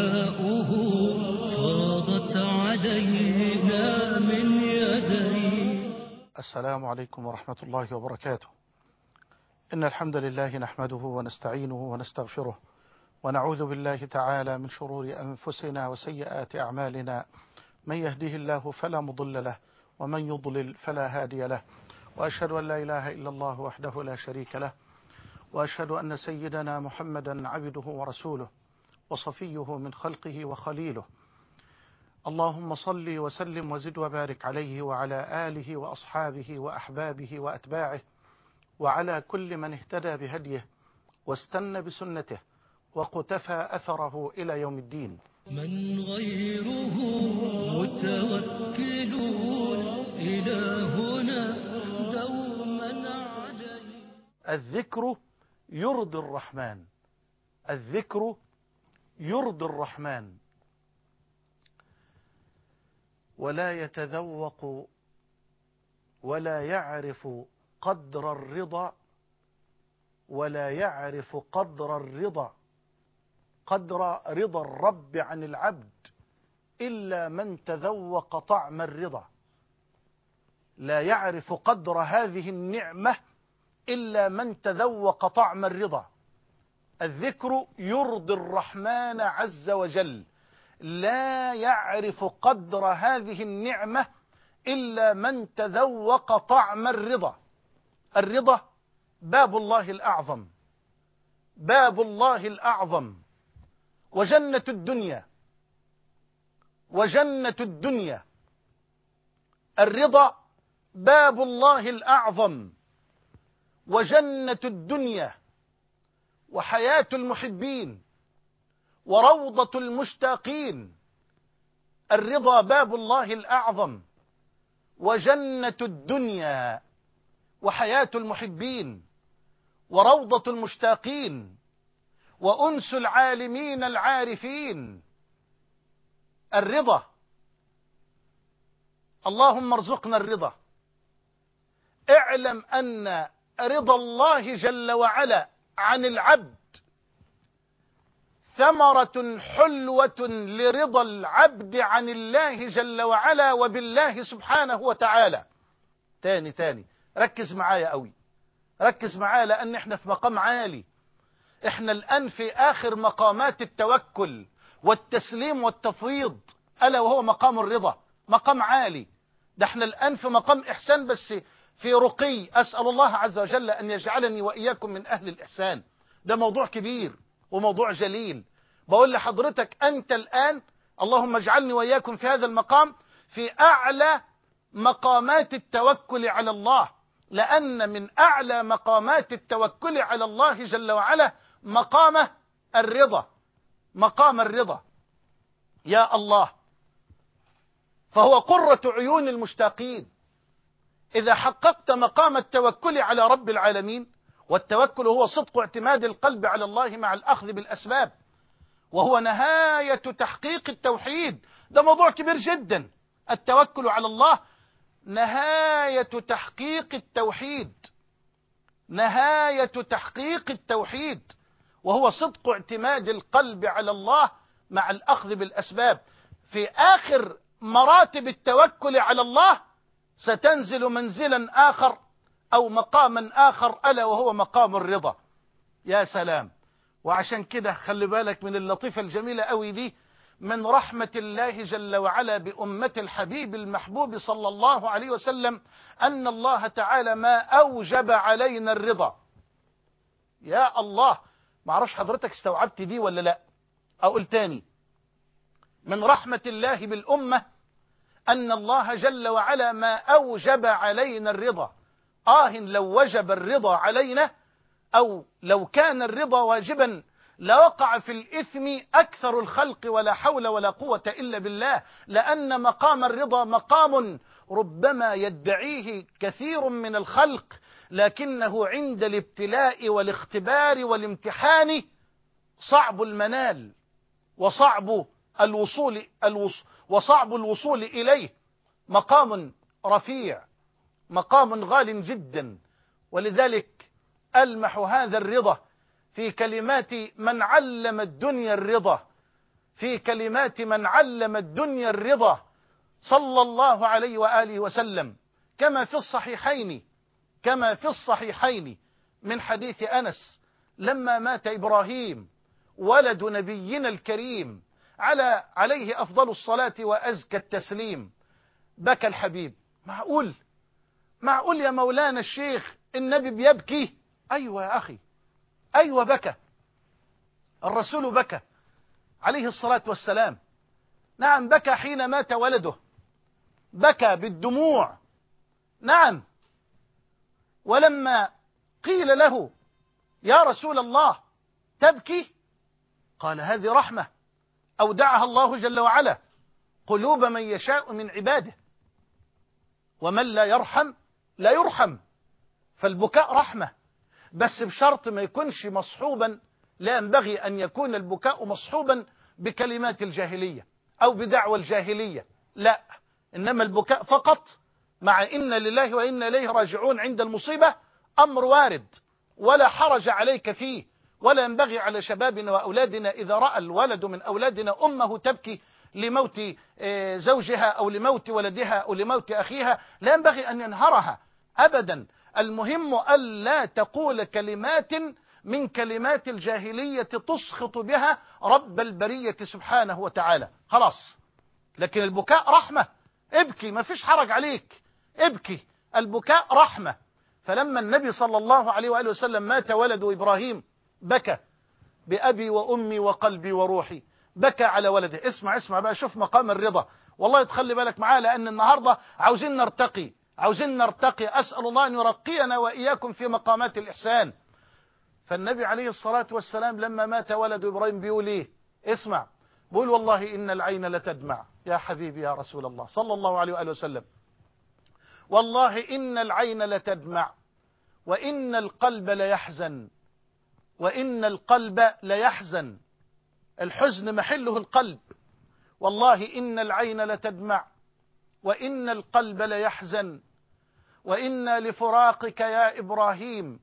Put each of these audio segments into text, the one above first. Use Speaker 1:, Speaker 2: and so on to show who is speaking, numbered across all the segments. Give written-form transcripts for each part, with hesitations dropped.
Speaker 1: وعطاؤه فاضت علينا من يديه.
Speaker 2: السلام عليكم ورحمة الله وبركاته. إن الحمد لله نحمده ونستعينه ونستغفره ونعوذ بالله تعالى من شرور أنفسنا وسيئات أعمالنا. من يهده الله فلا مضل له ومن يضلل فلا هادي له، وأشهد أن لا إله إلا الله وحده لا شريك له، وأشهد أن سيدنا محمدا عبده ورسوله وصفيه من خلقه وخليله. اللهم صل وسلم وزد وبارك عليه وعلى آله وأصحابه وأحبابه وأتباعه وعلى كل من اهتدى بهديه واستنى بسنته وقتفى أثره إلى يوم الدين.
Speaker 1: من غيره متوكلون إلهنا دوما عليه.
Speaker 2: الذكر يرضي الرحمن، الذكر يرضي الرحمن، ولا يتذوق ولا يعرف قدر الرضا، ولا يعرف قدر الرضا، قدر رضا الرب عن العبد إلا من تذوق طعم الرضا. لا يعرف قدر هذه النعمة إلا من تذوق طعم الرضا. الذكر يرضي الرحمن عز وجل، لا يعرف قدر هذه النعمة إلا من تذوق طعم الرضا. الرضا باب الله الأعظم، باب الله الأعظم، وجنة الدنيا، وجنة الدنيا. الرضا باب الله الأعظم وجنة الدنيا وحياة المحبين وروضة المشتاقين. الرضا باب الله الأعظم وجنة الدنيا وحياة المحبين وروضة المشتاقين وأنس العالمين العارفين. الرضا، اللهم ارزقنا الرضا. اعلم أن رضا الله جل وعلا عن العبد ثمرة حلوة لرضا العبد عن الله جل وعلا وبالله سبحانه وتعالى. تاني ركز معايا قوي، ركز معايا، لأن احنا في مقام عالي. احنا الآن في آخر مقامات التوكل والتسليم والتفويض، ألا وهو مقام الرضا، مقام عالي. ده احنا الآن في مقام إحسان، بس في رقي. أسأل الله عز وجل أن يجعلني وإياكم من أهل الإحسان. ده موضوع كبير وموضوع جليل. بقول لحضرتك أنت الآن، اللهم اجعلني وإياكم في هذا المقام، في أعلى مقامات التوكل على الله، لأن من أعلى مقامات التوكل على الله جل وعلا مقام الرضا، مقام الرضا. يا الله، فهو قرة عيون المشتاقين. إذا حققت مقام التوكل على رب العالمين، والتوكل هو صدق اعتماد القلب على الله مع الأخذ بالأسباب، وهو نهاية تحقيق التوحيد. ده موضوع كبير جدا. التوكل على الله نهاية تحقيق التوحيد، نهاية تحقيق التوحيد، وهو صدق اعتماد القلب على الله مع الأخذ بالأسباب. في آخر مراتب التوكل على الله ستنزل منزلا آخر أو مقاما آخر، ألا وهو مقام الرضا. يا سلام. وعشان كده خلي بالك من اللطيفة الجميلة قوي دي، من رحمة الله جل وعلا بأمة الحبيب المحبوب صلى الله عليه وسلم أن الله تعالى ما أوجب علينا الرضا. يا الله، معرفش حضرتك استوعبت دي ولا لا. أقول تاني، من رحمة الله بالأمة أن الله جل وعلا ما أوجب علينا الرضا. لو وجب الرضا علينا، أو لو كان الرضا واجبا، لوقع في الإثم أكثر الخلق، ولا حول ولا قوة إلا بالله. لأن مقام الرضا مقام ربما يدعيه كثير من الخلق، لكنه عند الابتلاء والاختبار والامتحان صعب المنال، وصعب الوصول إليه. مقام رفيع، مقام غال جدا. ولذلك ألمح هذا الرضا في كلمات من علم الدنيا الرضا، في كلمات من علم الدنيا الرضا صلى الله عليه وآله وسلم، كما في الصحيحين من حديث أنس لما مات إبراهيم ولد نبينا الكريم عليه أفضل الصلاة وأزكى التسليم، بكى الحبيب. معقول يا مولانا الشيخ النبي بيبكي؟ أيوة يا أخي، أيوة بكى، الرسول بكى عليه الصلاة والسلام. نعم بكى حين مات ولده، بكى بالدموع. نعم، ولما قيل له يا رسول الله تبكي؟ قال هذه رحمة أودعها الله جل وعلا قلوب من يشاء من عباده، ومن لا يرحم لا يرحم. فالبكاء رحمة، بس بشرط ما يكونش مصحوبا، لا ينبغي أن يكون البكاء مصحوبا بكلمات الجاهلية أو بدعوى الجاهلية، لا، إنما البكاء فقط مع إن لله وإنا إليه راجعون عند المصيبة أمر وارد ولا حرج عليك فيه، ولا ينبغي على شبابنا وأولادنا إذا رأى الولد من أولادنا أمه تبكي لموت زوجها أو لموت ولدها أو لموت أخيها، لا ينبغي أن ينهرها أبدا. المهم ألا تقول كلمات من كلمات الجاهلية تسخط بها رب البرية سبحانه وتعالى، خلاص. لكن البكاء رحمة، ابكي، ما فيش حرج عليك، ابكي، البكاء رحمة. فلما النبي صلى الله عليه وآله وسلم مات ولد إبراهيم بكى بأبي وأمي وقلبي وروحي، بكى على ولده. اسمع بقى، شوف مقام الرضا. والله تخلي بالك معاه، لأن النهاردة عاوزين نرتقي، أسأل الله أن يرقينا وإياكم في مقامات الإحسان. فالنبي عليه الصلاة والسلام لما مات ولد إبراهيم بيقول إيه؟ اسمع، بيقول والله إن العين لتدمع يا حبيبي يا رسول الله صلى الله عليه وآله وسلم، والله إن العين لتدمع وإن القلب ليحزن، الحزن محله القلب. والله إن العين لتدمع وإن القلب ليحزن وإنا لفراقك يا إبراهيم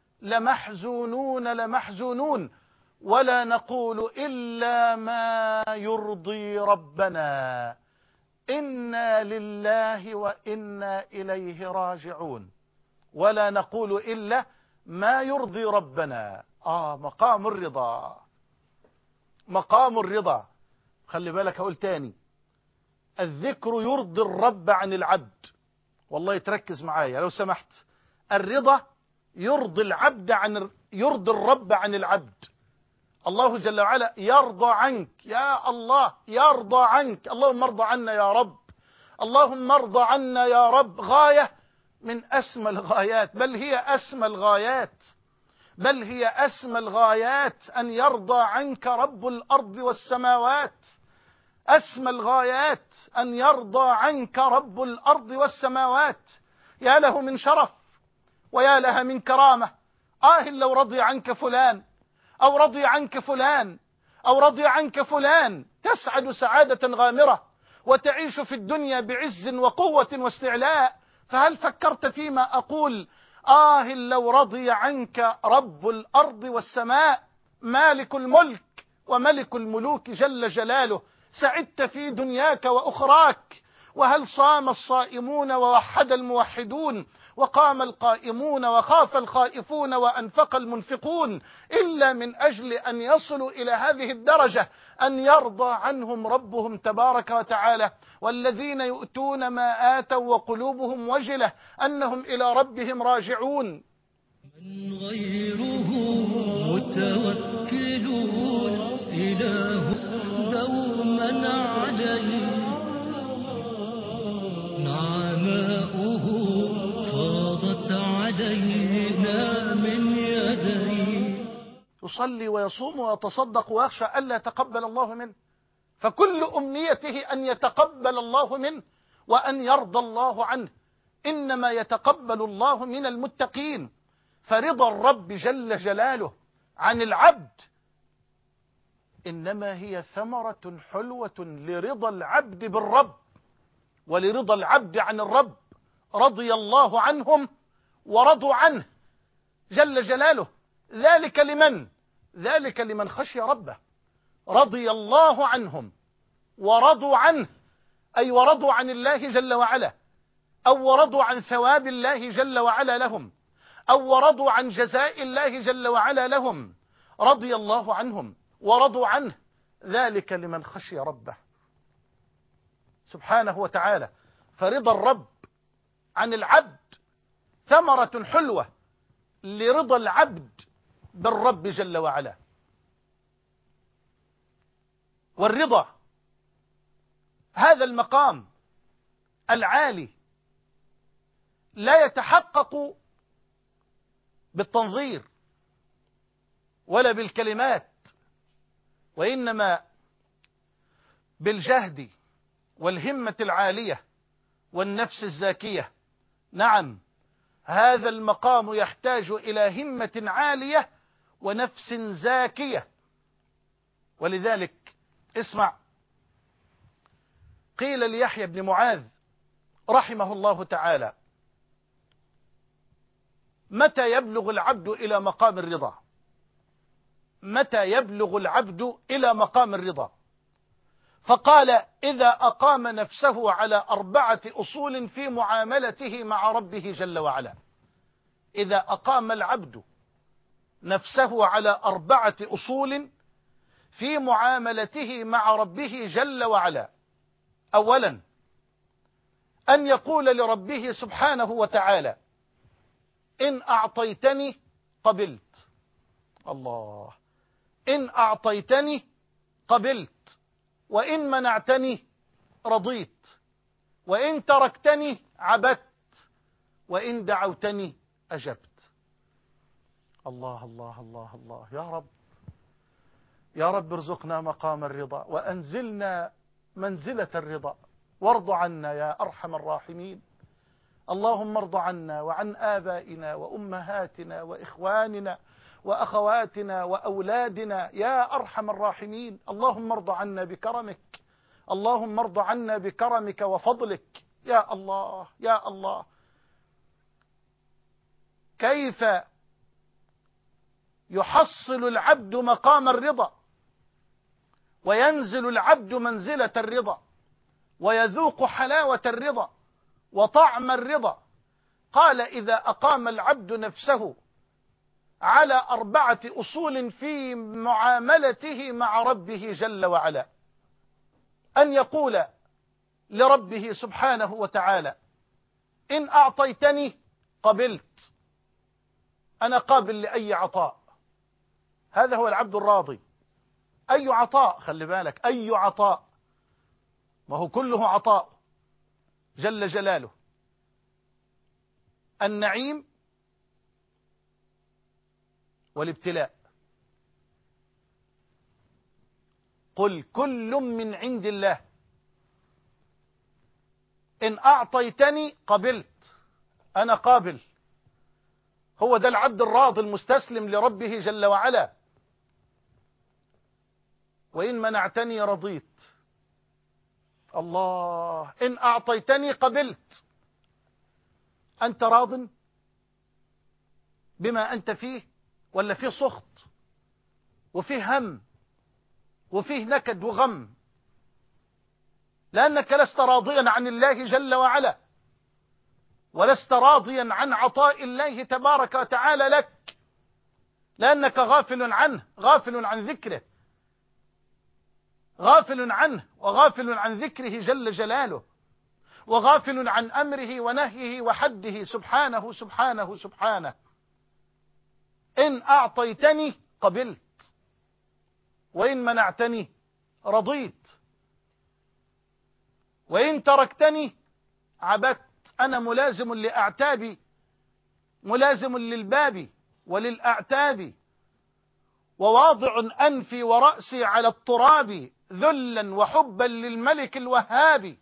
Speaker 2: لمحزونون ولا نقول إلا ما يرضي ربنا، إنا لله وإنا إليه راجعون، ولا نقول إلا ما يرضي ربنا. مقام الرضا. خلي بالك هقول تاني، الذكر يرضي الرب عن العبد. والله تركز معايا لو سمحت، الرضا يرضي الرب عن العبد. الله جل وعلا يرضى عنك، يا الله يرضى عنك، اللهم ارضى عنا يا رب، اللهم ارضى عنا يا رب. غاية من أسمى الغايات، بل هي أسمى الغايات أن يرضى عنك رب الأرض والسماوات. أسمى الغايات أن يرضى عنك رب الأرض والسماوات. يا له من شرف ويا لها من كرامة. لو رضي عنك فلان أو رضي عنك فلان أو رضي عنك فلان تسعد سعادة غامرة وتعيش في الدنيا بعز وقوة واستعلاء. فهل فكرت فيما أقول؟ لو رضي عنك رب الأرض والسماء مالك الملك وملك الملوك جل جلاله، سعدت في دنياك وأخراك. وهل صام الصائمون ووحد الموحدون وقام القائمون وخاف الخائفون وأنفق المنفقون إلا من أجل أن يصلوا إلى هذه الدرجة أن يرضى عنهم ربهم تبارك وتعالى؟ والذين يؤتون ما آتوا وقلوبهم وجلة أنهم إلى ربهم راجعون.
Speaker 1: من غيره متوكلون إله دوما عليه، نعماؤه فاضت علينا من يديه.
Speaker 2: يصلي ويصوم ويتصدق ويخشى ألا يتقبل الله منه، فكل أمنيته أن يتقبل الله منه وأن يرضى الله عنه. إنما يتقبل الله من المتقين. فرضا الرب جل جلاله عن العبد إنما هي ثمرة حلوة لرضا العبد بالرب ولرضا العبد عن الرب. رضي الله عنهم ورضوا عنه جل جلاله. ذلك لمن خشي ربه. رضي الله عنهم ورضوا عنه، أي ورضوا عن الله جل وعلا، أو ورضوا عن ثواب الله جل وعلا لهم، أو ورضوا عن جزاء الله جل وعلا لهم. رضي الله عنهم ورضوا عنه، ذلك لمن خشي ربه سبحانه وتعالى. فرضا الرب عن العبد ثمرة حلوة لرضا العبد بالرب جل وعلا. والرضا هذا المقام العالي لا يتحقق بالتنظير ولا بالكلمات، وإنما بالجهد والهمة العالية والنفس الزاكية. نعم، هذا المقام يحتاج إلى همة عالية ونفس زاكية. ولذلك اسمع، قيل ليحيى بن معاذ رحمه الله تعالى: متى يبلغ العبد إلى مقام الرضا؟ متى يبلغ العبد إلى مقام الرضا؟ فقال: إذا أقام نفسه على 4 أصول في معاملته مع ربه جل وعلا. إذا أقام العبد نفسه على 4 أصول في معاملته مع ربه جل وعلا. أولا، أن يقول لربه سبحانه وتعالى: إن أعطيتني قبلت. الله، إن أعطيتني قبلت، وإن منعتني رضيت، وإن تركتني عبدت، وإن دعوتني أجبت. الله الله الله الله، يا رب يا رب ارزقنا مقام الرضا وأنزلنا منزلة الرضا، وارض عنا يا أرحم الراحمين. اللهم ارض عنا وعن آبائنا وأمهاتنا وإخواننا وأخواتنا وأولادنا يا أرحم الراحمين. اللهم ارض عنا بكرمك، اللهم ارض عنا بكرمك وفضلك يا الله يا الله. كيف يحصل العبد مقام الرضا وينزل العبد منزلة الرضا ويذوق حلاوة الرضا وطعم الرضا؟ قال: إذا أقام العبد نفسه على 4 أصول في معاملته مع ربه جل وعلا. أن يقول لربه سبحانه وتعالى: إن أعطيتني قبلت، أنا قابل لأي عطاء. هذا هو العبد الراضي. أي عطاء، خلي بالك، أي عطاء، ما هو كله عطاء جل جلاله. النعيم والابتلاء. قل كل من عند الله، إن أعطيتني قبلت، أنا قابل. هو ده العبد الراضي المستسلم لربه جل وعلا. وإن منعتني رضيت. الله، إن أعطيتني قبلت. أنت راض بما أنت فيه، ولا فيه سخط وفيه هم وفيه نكد وغم؟ لأنك لست راضيا عن الله جل وعلا، ولست راضيا عن عطاء الله تبارك وتعالى لك، لأنك غافل عنه، غافل عن ذكره، غافل عنه وغافل عن ذكره جل جلاله، وغافل عن أمره ونهيه وحده سبحانه سبحانه سبحانه. إن أعطيتني قبلت، وإن منعتني رضيت، وإن تركتني عبدت. أنا ملازم لأعتابي، ملازم للباب وللأعتاب، وواضع أنفي ورأسي على التراب ذلا وحبا للملك الوهاب.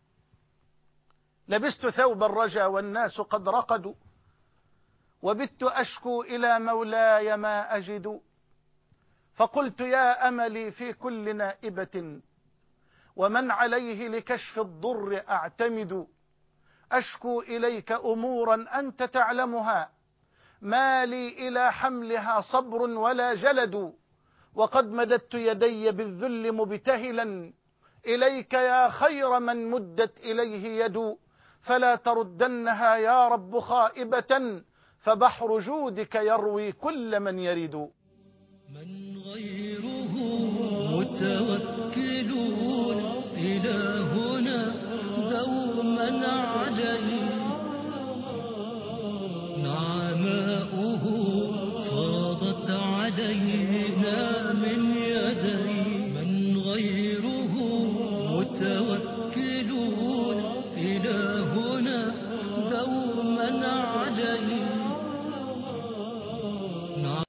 Speaker 2: لبست ثوب الرجا والناس قد رقدوا، وبت أشكو إلى مولاي ما أجد، فقلت يا أملي في كل نائبة، ومن عليه لكشف الضر أعتمد. أشكو إليك أمورا أنت تعلمها، ما لي إلى حملها صبر ولا جلد، وقد مددت يدي بالذل مبتهلا إليك يا خير من مدت إليه يد، فلا تردنها يا رب خائبة، فبحر جودك يروي كل من يرد.
Speaker 1: من غيره متوكلون إلهنا دوما عليه